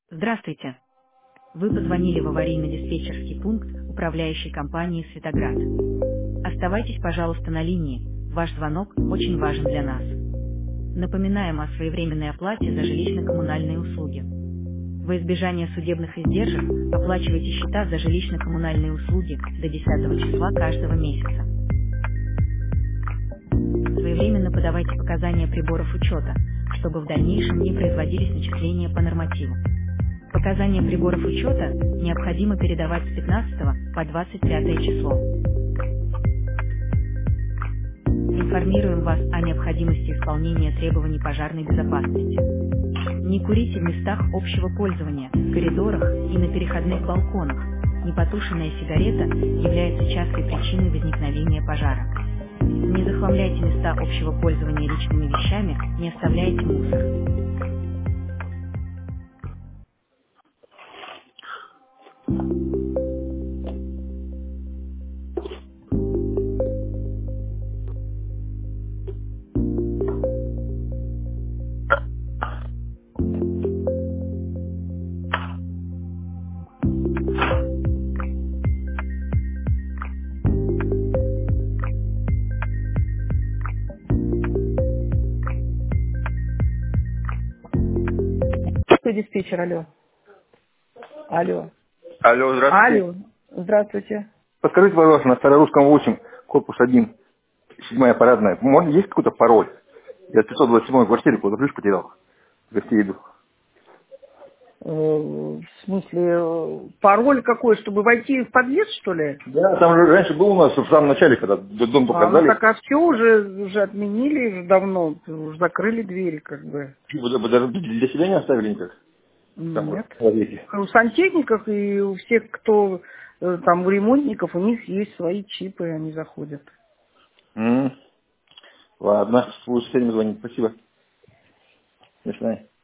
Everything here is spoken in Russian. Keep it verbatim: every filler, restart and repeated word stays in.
Здравствуйте. Вы позвонили в аварийно-диспетчерский пункт управляющей компании «Светоград». Оставайтесь, пожалуйста, на линии. Ваш звонок очень важен для нас. Напоминаем о своевременной оплате за жилищно-коммунальные услуги. Во избежание судебных издержек оплачивайте счета за жилищно-коммунальные услуги до десятого числа каждого месяца. Своевременно подавайте показания приборов учета, чтобы в дальнейшем не производились начисления по нормативу. Показания приборов учета необходимо передавать с пятнадцатого по двадцать пятое число. Информируем вас о необходимости исполнения требований пожарной безопасности. Не курите в местах общего пользования, в коридорах и на переходных балконах. Непотушенная сигарета является частой причиной возникновения пожара. Не захламляйте места общего пользования личными вещами, не оставляйте мусор. Что диспетчер, алло. Алло. Алло, здравствуйте. Алло. Здравствуйте. Подскажите, пожалуйста, на Старорусском восемь, корпус один, седьмая парадная. Может, есть какой-то пароль? Я в пятьсот двадцать седьмой квартире куда-то ключ потерял. В гостей иду. Э, В смысле, э, пароль какой, чтобы войти в подъезд, что ли? Да, там же раньше был у нас в самом начале, когда дом только А, ну сдали. так а все уже, уже отменили уже давно, уже закрыли двери как бы. Вы вы даже для себя не оставили никак? Там вот, Нет. смотрите. У сантехников и у всех, кто э, там у ремонтников, у них есть свои чипы, они заходят. М. Ладно, буду с этим звонить. Спасибо. До свидания.